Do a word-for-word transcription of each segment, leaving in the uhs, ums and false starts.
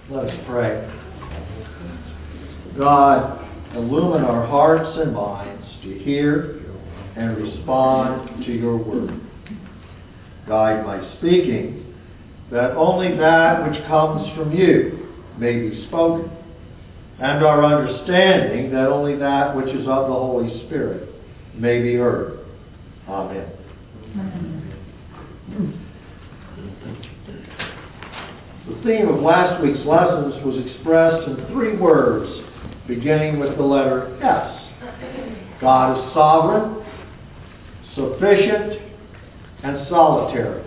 Let us pray. God, illumine our hearts and minds to hear and respond to your word. Guide my speaking, that only that which comes from you may be spoken, and our understanding that only that which is of the Holy Spirit may be heard. Amen. Amen. The theme of last week's lessons was expressed in three words, beginning with the letter S. God is sovereign, sufficient, and solitary.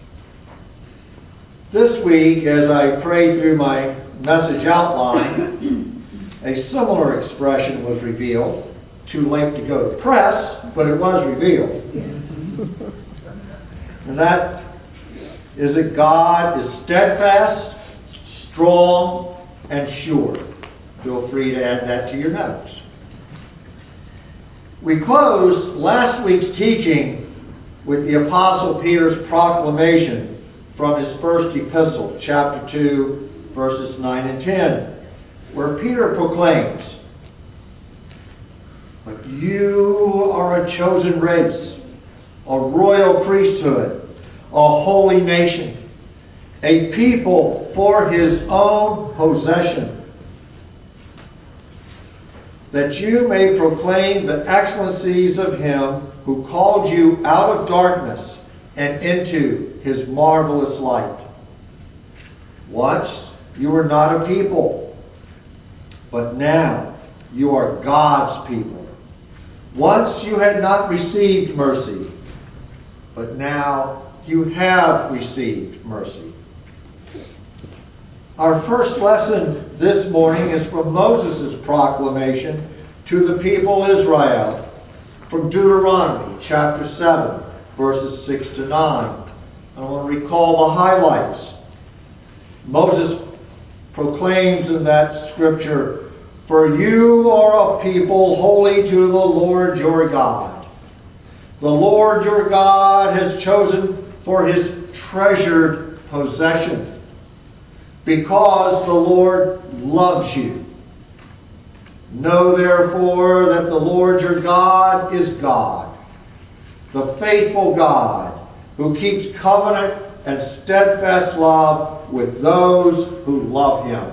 This week, as I prayed through my message outline, a similar expression was revealed. Too late to go to press, but it was revealed. And that is that God is steadfast, strong, and sure. Feel free to add that to your notes. We closed last week's teaching with the Apostle Peter's proclamation from his first epistle, chapter two, verses nine and ten, where Peter proclaims, "But you are a chosen race, a royal priesthood, a holy nation, a people for his own possession, that you may proclaim the excellencies of him who called you out of darkness and into his marvelous light. Once you were not a people, but now you are God's people. Once you had not received mercy, but now you have received mercy." Our first lesson this morning is from Moses' proclamation to the people Israel from Deuteronomy chapter seven, verses six to nine. I want to recall the highlights. Moses proclaims in that scripture, "For you are a people holy to the Lord your God. The Lord your God has chosen for his treasured possession, because the Lord loves you. Know therefore that the Lord your God is God, the faithful God, who keeps covenant and steadfast love with those who love him."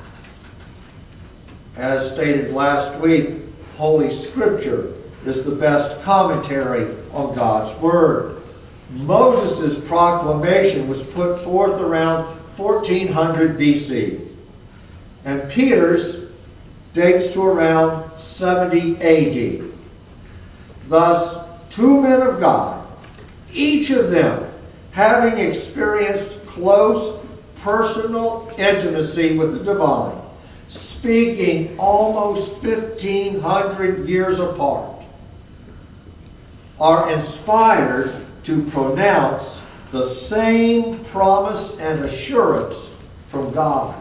As stated last week, Holy Scripture is the best commentary on God's Word. Moses' proclamation was put forth around fourteen hundred B C, and Peter's dates to around seventy A D. Thus, two men of God, each of them having experienced close personal intimacy with the divine, speaking almost fifteen hundred years apart, are inspired to pronounce the same promise and assurance from God.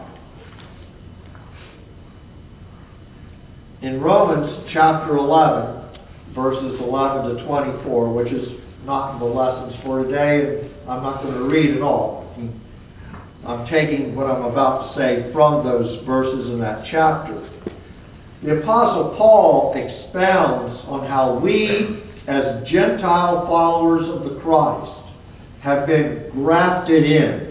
In Romans chapter eleven, verses eleven to twenty-four, which is not in the lessons for today, and I'm not going to read it all. I'm taking what I'm about to say from those verses in that chapter. The Apostle Paul expounds on how we, as Gentile followers of the Christ, have been grafted in,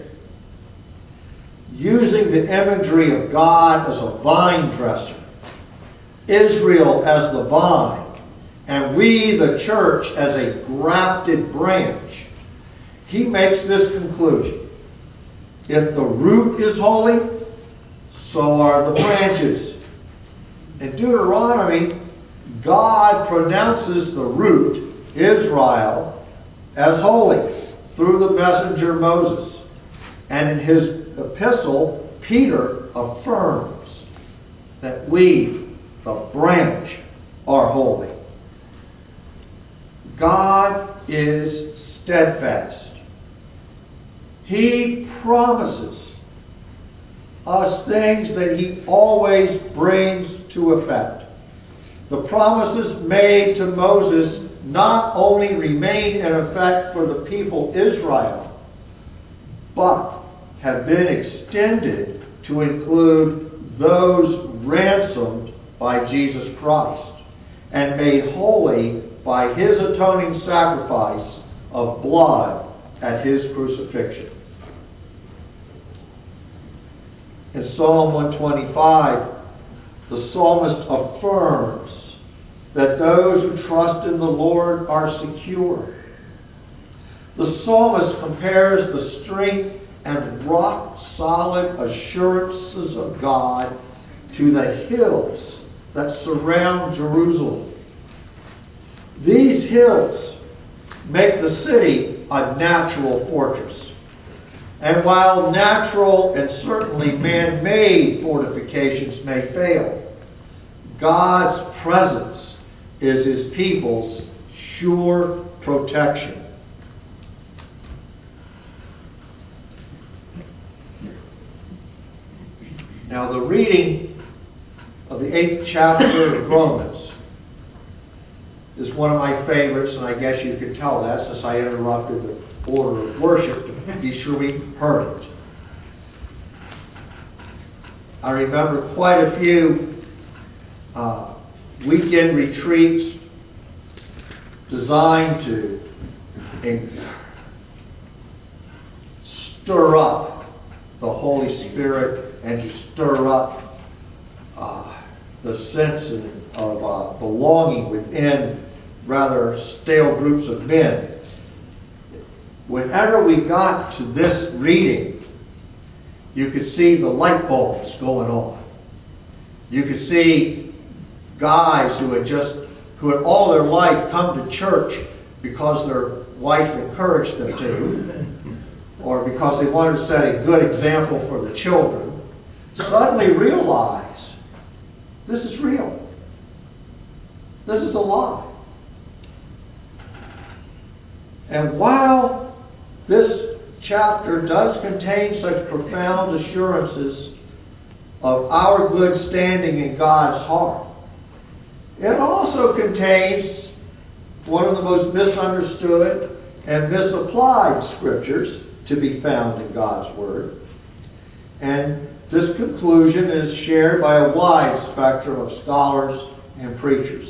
using the imagery of God as a vine dresser, Israel as the vine, and we, the church, as a grafted branch. He makes this conclusion: if the root is holy, so are the branches. In Deuteronomy, God pronounces the root, Israel, as holy through the messenger Moses. And in his epistle, Peter affirms that we, the branch, are holy. God is steadfast. He promises us things that he always brings to effect. The promises made to Moses not only remain in effect for the people Israel, but have been extended to include those ransomed by Jesus Christ and made holy by His atoning sacrifice of blood at His crucifixion. In Psalm one twenty-five, the psalmist affirms that those who trust in the Lord are secure. The psalmist compares the strength and rock-solid assurances of God to the hills that surround Jerusalem. These hills make the city a natural fortress. And while natural and certainly man-made fortifications may fail, God's presence is His people's sure protection. Now, the reading of the eighth chapter of Romans is one of my favorites, and I guess you could tell that since I interrupted the order of worship to be sure we heard it. I remember quite a few uh, weekend retreats designed to uh, stir up the Holy Spirit and to stir up uh, the sense of uh, belonging within rather stale groups of men. Whenever we got to this reading, you could see the light bulbs going on. You could see guys who had just, who had all their life come to church because their wife encouraged them to, or because they wanted to set a good example for the children, suddenly realize this is real. This is alive. And while this chapter does contain such profound assurances of our good standing in God's heart, it also contains one of the most misunderstood and misapplied scriptures to be found in God's Word. And this conclusion is shared by a wide spectrum of scholars and preachers.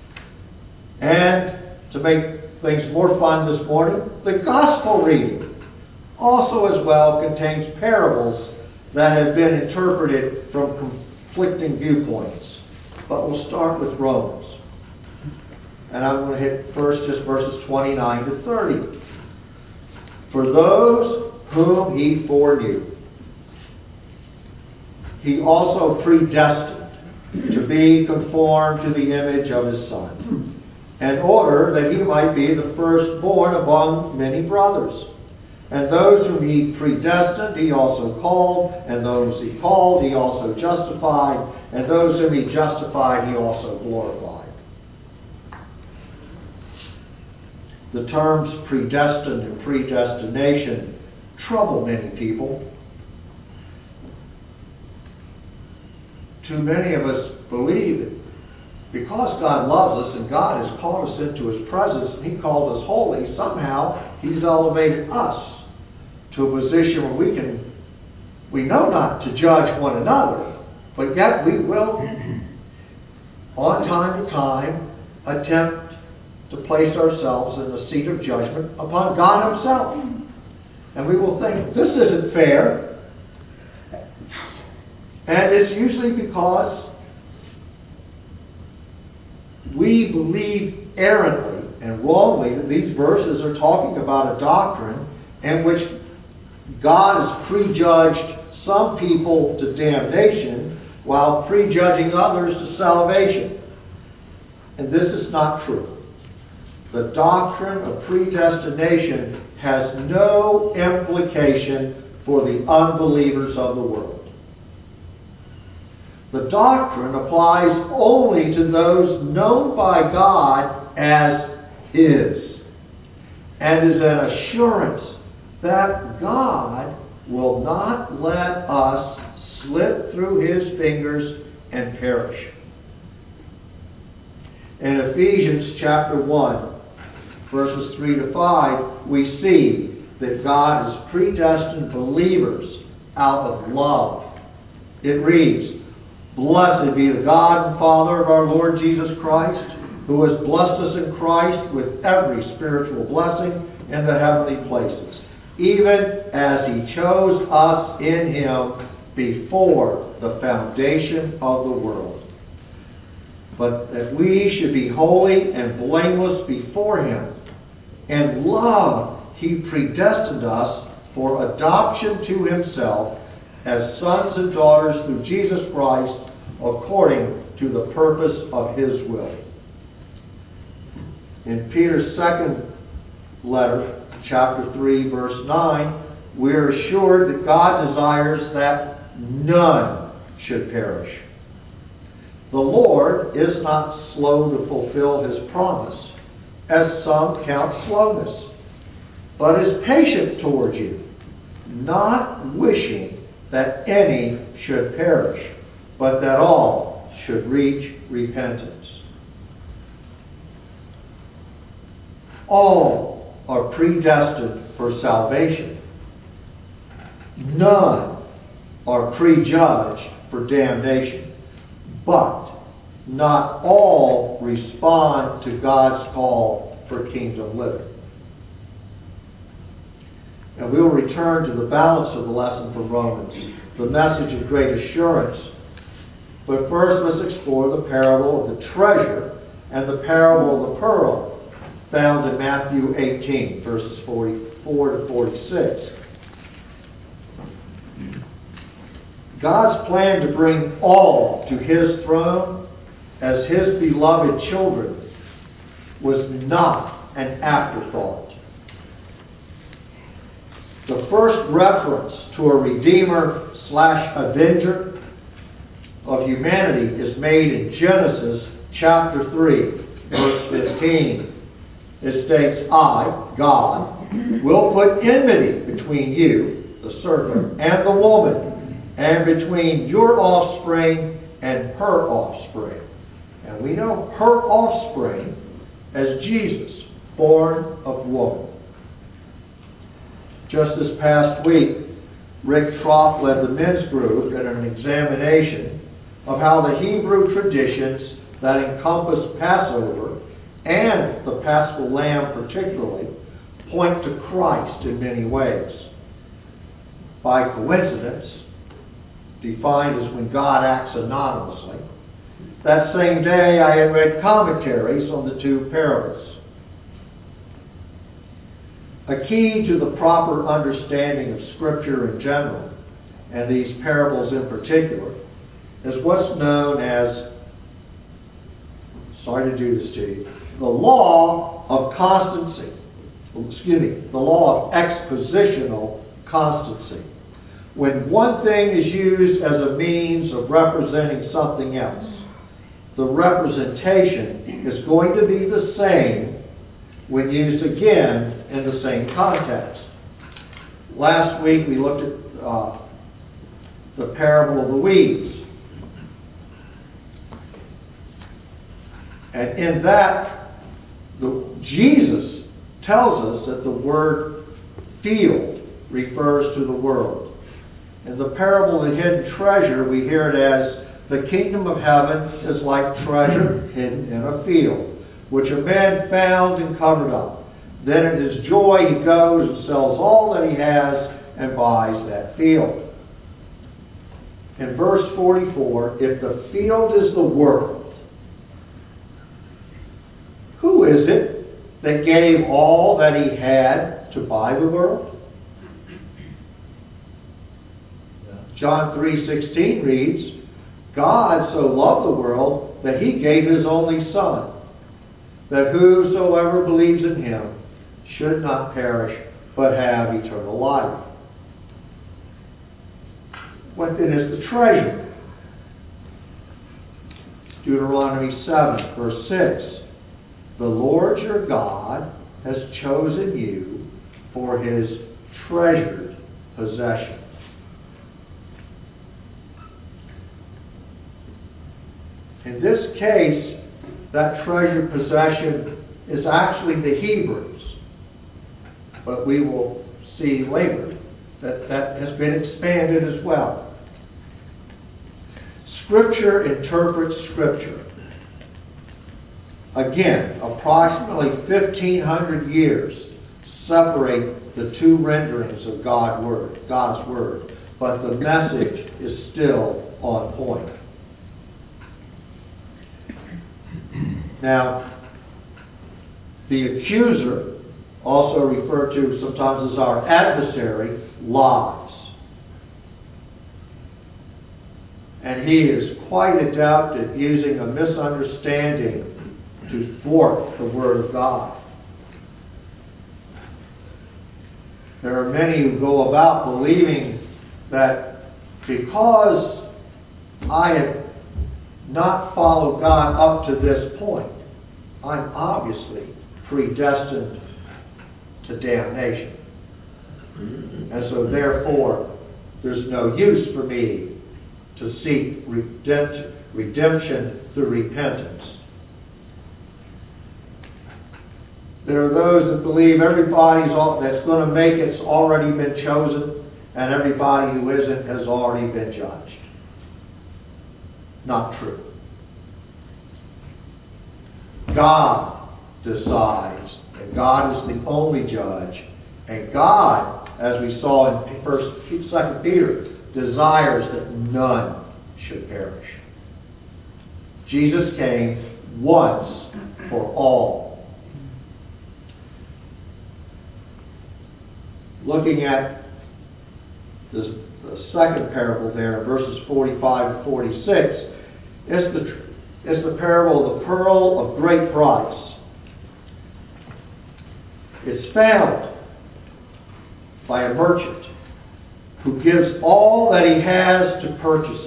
And to make things more fun this morning, the Gospel reading also as well contains parables that have been interpreted from conflicting viewpoints. But we'll start with Romans. And I'm going to hit first just verses twenty-nine to thirty. For those whom He foreknew, He also predestined to be conformed to the image of His Son, in order that He might be the firstborn among many brothers. And those whom He predestined, He also called, and those He called, He also justified, and those whom He justified, He also glorified. The terms predestined and predestination trouble many people. Too many of us believe that because God loves us and God has called us into His presence and He called us holy, somehow He's elevated us to a position where we can, we know not to judge one another, but yet we will, on time to time, attempt to place ourselves in the seat of judgment upon God Himself. And we will think, this isn't fair. And it's usually because we believe errantly and wrongly that these verses are talking about a doctrine in which God has prejudged some people to damnation while prejudging others to salvation. And this is not true. The doctrine of predestination has no implication for the unbelievers of the world. The doctrine applies only to those known by God as His, and is an assurance that God will not let us slip through His fingers and perish. In Ephesians chapter one, verses three to five, we see that God has predestined believers out of love It reads, "Blessed be the God and Father of our Lord Jesus Christ, who has blessed us in Christ with every spiritual blessing in the heavenly places, even as He chose us in Him before the foundation of the world. But that we should be holy and blameless before Him. In love He predestined us for adoption to Himself as sons and daughters through Jesus Christ, according to the purpose of His will." In Peter's second letter, chapter three, verse nine, we are assured that God desires that none should perish. The Lord is not slow to fulfill His promise, as some count slowness, but is patient toward you, not wishing that any should perish, but that all should reach repentance. All are predestined for salvation. None are prejudged for damnation. But not all respond to God's call for kingdom living. And we will return to the balance of the lesson from Romans, the message of great assurance. But first, let's explore the parable of the treasure and the parable of the pearl, found in Matthew eighteen, verses forty-four to forty-six. God's plan to bring all to His throne as His beloved children was not an afterthought. The first reference to a Redeemer slash Avenger of humanity is made in Genesis chapter three, verse fifteen. It states, "I, God, will put enmity between you, the serpent, and the woman, and between your offspring and her offspring." And we know her offspring as Jesus, born of woman. Just this past week, Rick Troff led the men's group in an examination of how the Hebrew traditions that encompass Passover and the Paschal Lamb particularly point to Christ in many ways. By coincidence, defined as when God acts anonymously, that same day I had read commentaries on the two parables. A key to the proper understanding of Scripture in general, and these parables in particular, is what's known as, sorry to do this to you, the law of constancy. Excuse me, the law of expositional constancy. When one thing is used as a means of representing something else, the representation is going to be the same when used again in the same context. Last week we looked at uh, the parable of the weeds. And in that, the, Jesus tells us that the word field refers to the world. In the parable of the hidden treasure, we hear it as, "The kingdom of heaven is like treasure hidden in a field, which a man found and covered up. Then in his joy he goes and sells all that he has and buys that field." In verse forty-four, if the field is the world, who is it that gave all that he had to buy the world? John three sixteen reads, "God so loved the world that He gave His only Son, that whosoever believes in Him should not perish, but have eternal life." What then is the treasure? Deuteronomy seven, verse six. "The Lord your God has chosen you for His treasured possession." In this case, that treasured possession is actually the Hebrews. But we will see later that that has been expanded as well. Scripture interprets Scripture. Again, approximately fifteen hundred years separate the two renderings of God's Word, God's Word, but the message is still on point. Now, the accuser, also referred to sometimes as our adversary, lies. And he is quite adept at using a misunderstanding to thwart the Word of God. There are many who go about believing that because I have not followed God up to this point, I'm obviously predestined to damnation. And so therefore, there's no use for me to seek redemption, redemption through repentance. There are those that believe everybody that's going to make it's already been chosen, and everybody who isn't has already been judged. Not true. God decides, and God is the only judge, and God, as we saw in First, Second Peter, desires that none should perish. Jesus came once for all. Looking at this, the second parable there, verses forty-five and forty-six, it's the, it's the parable of the pearl of great price. It's found by a merchant who gives all that he has to purchase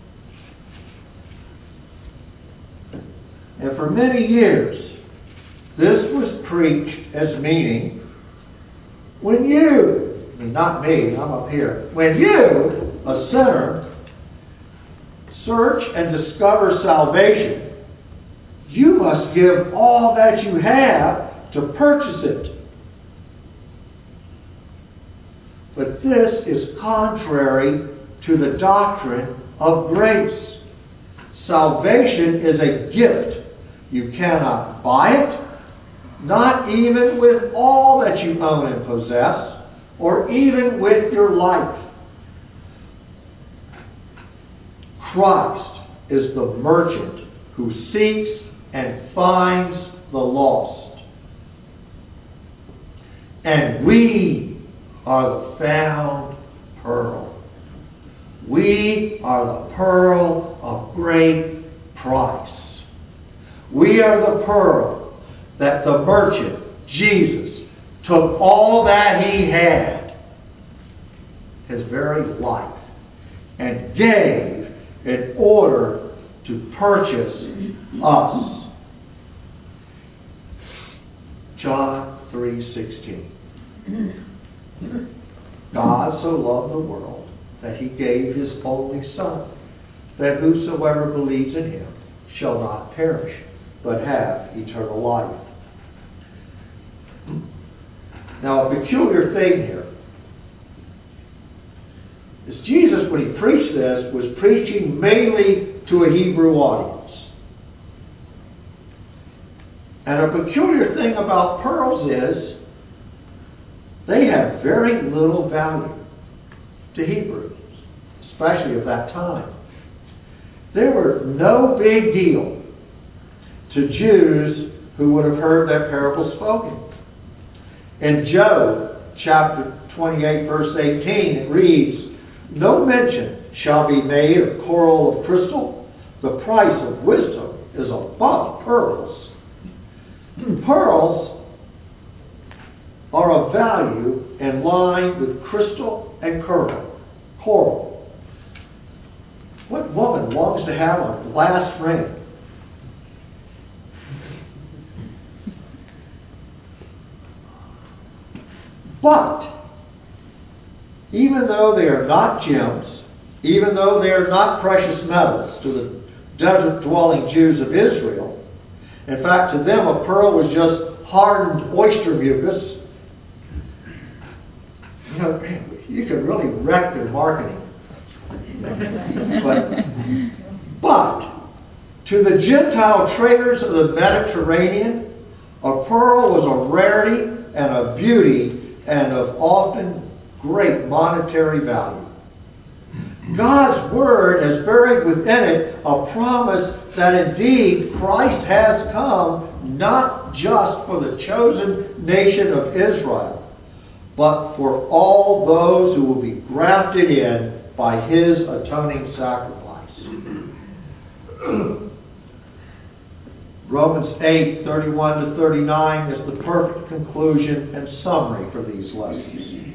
it. And for many years, this was preached as meaning, when you, I mean, not me, I'm up here, when you, a sinner, search and discover salvation, you must give all that you have to purchase it. But this is contrary to the doctrine of grace. Salvation is a gift. You cannot buy it, not even with all that you own and possess, or even with your life. Christ is the merchant who seeks and finds the lost. And we are the found pearl. We are the pearl of great price. We are the pearl that the merchant, Jesus, took all that he had, his very life, and gave in order to purchase us. John three sixteen. God so loved the world that he gave his only Son, that whosoever believes in him shall not perish, but have eternal life. Now, a peculiar thing here is Jesus, when he preached this, was preaching mainly to a Hebrew audience. And a peculiar thing about pearls is they have very little value to Hebrews, especially of that time. They were no big deal to Jews who would have heard that parable spoken. In Job chapter twenty-eight, verse eighteen, it reads, "No mention shall be made of coral of crystal. The price of wisdom is above pearls." Pearls are of value in line with crystal and coral. Coral. What woman longs to have a glass ring? But, even though they are not gems, even though they are not precious metals to the desert-dwelling Jews of Israel, in fact, to them a pearl was just hardened oyster mucus. You know, you could really wreck their marketing. But But to the Gentile traders of the Mediterranean, a pearl was a rarity and a beauty and of often great monetary value. God's Word has buried within it a promise that indeed Christ has come not just for the chosen nation of Israel, but for all those who will be grafted in by His atoning sacrifice. Romans eight, thirty-one to thirty-nine is the perfect conclusion and summary for these lessons.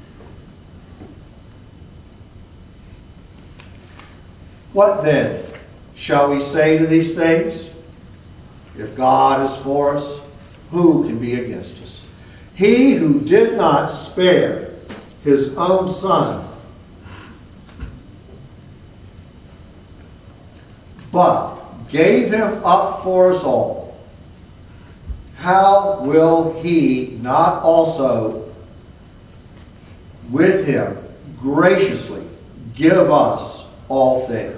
What then shall we say to these things? If God is for us, who can be against us? He who did not spare His own Son, but gave Him up for us all, how will He not also with Him graciously give us all things?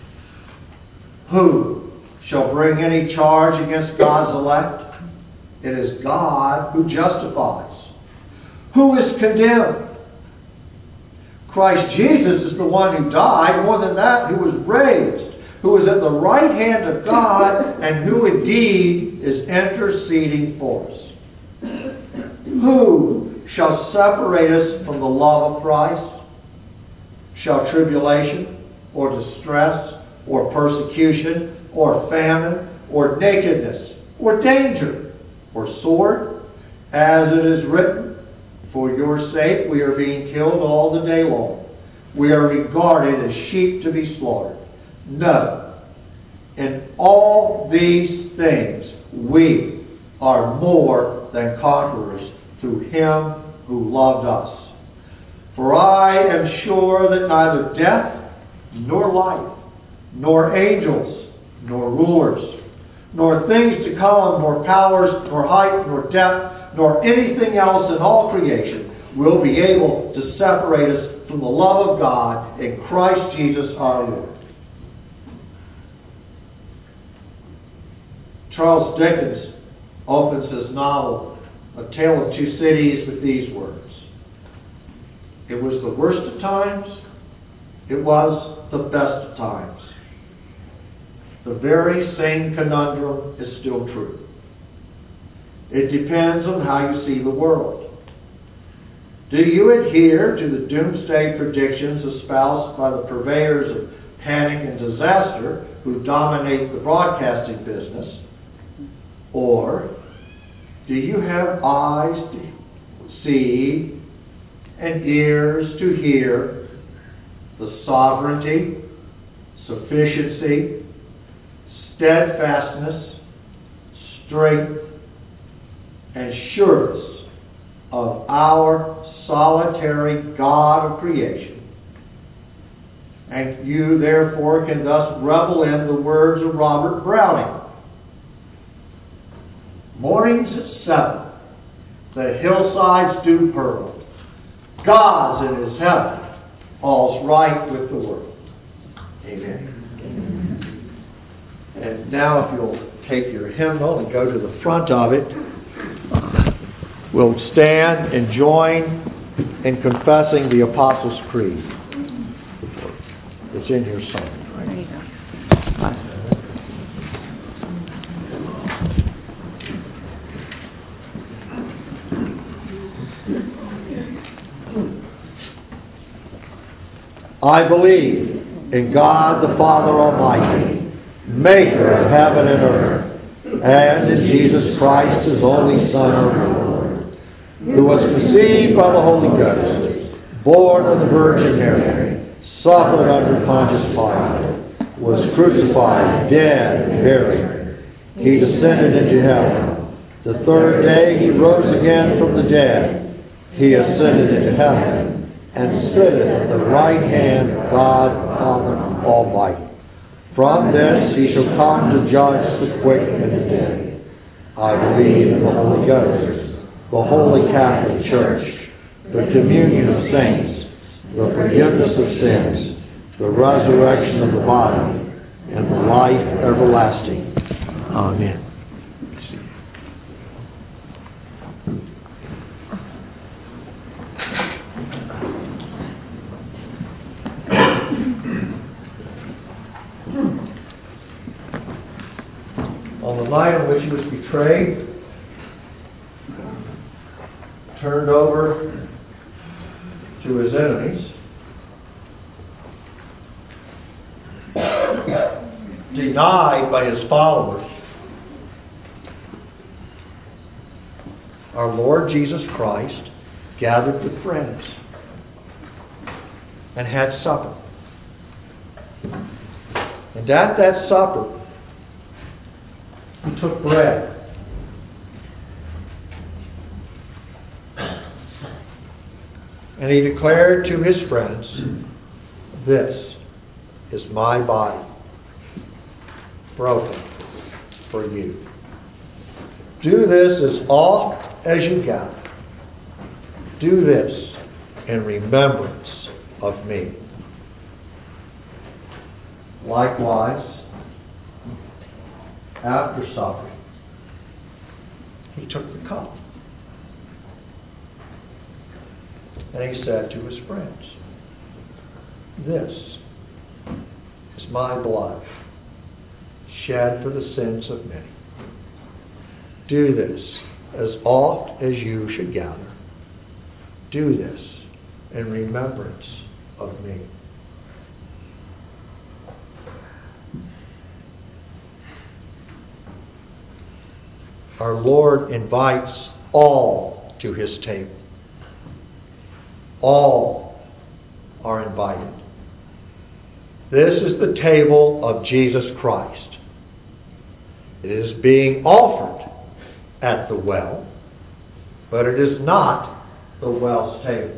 Who shall bring any charge against God's elect? It is God who justifies. Who is condemned? Christ Jesus is the one who died, more than that, who was raised, who is at the right hand of God, and who indeed is interceding for us. Who shall separate us from the love of Christ? Shall tribulation, or distress, or persecution, or famine, or nakedness, or danger, or sword? As it is written, for your sake we are being killed all the day long. We are regarded as sheep to be slaughtered. No. In all these things we are more than conquerors through Him who loved us. For I am sure that neither death, nor life, nor angels, nor rulers, nor things to come, nor powers, nor height, nor depth, nor anything else in all creation will be able to separate us from the love of God in Christ Jesus our Lord. Charles Dickens opens his novel, A Tale of Two Cities, with these words. It was the worst of times. It was the best of times. The very same conundrum is still true. It depends on how you see the world. Do you adhere to the doomsday predictions espoused by the purveyors of panic and disaster who dominate the broadcasting business? Or do you have eyes to see and ears to hear the sovereignty, sufficiency, steadfastness, strength, and sureness of our solitary God of creation? And you therefore can thus revel in the words of Robert Browning. Mornings at seven, the hillsides do purple. God's in His heaven, all's right with the world. Amen. And now if you'll take your hymnal and go to the front of it, we'll stand and join in confessing the Apostles' Creed. It's in your song. There you go. I believe in God the Father Almighty, maker of heaven and earth, and in Jesus Christ, His only Son, our Lord, who was conceived by the Holy Ghost, born of the Virgin Mary, suffered under Pontius Pilate, was crucified, dead, and buried. He descended into hell. The third day He rose again from the dead. He ascended into heaven, and sitteth at the right hand of God Father Almighty. From thence He shall come to judge the quick and the dead. I believe in the Holy Ghost, the Holy Catholic Church, the communion of saints, the forgiveness of sins, the resurrection of the body, and the life everlasting. Amen. On the night on which he was betrayed, turned over to his enemies, denied by his followers, our Lord Jesus Christ gathered with friends and had supper. And at that supper, he took bread. And he declared to his friends, "This is my body, broken for you. Do this as oft as you gather. Do this in remembrance of me." Likewise, after supper, he took the cup. And he said to his friends, "This is my blood, shed for the sins of many. Do this as oft as you should gather. Do this in remembrance of me." Our Lord invites all to his table. All are invited. This is the table of Jesus Christ. It is being offered at the well, but it is not the well's table.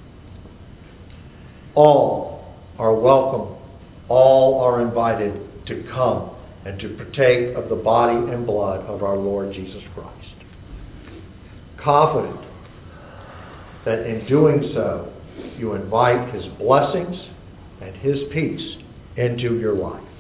All are welcome. All are invited to come and to partake of the body and blood of our Lord Jesus Christ. Confident that in doing so, you invite his blessings and his peace into your life.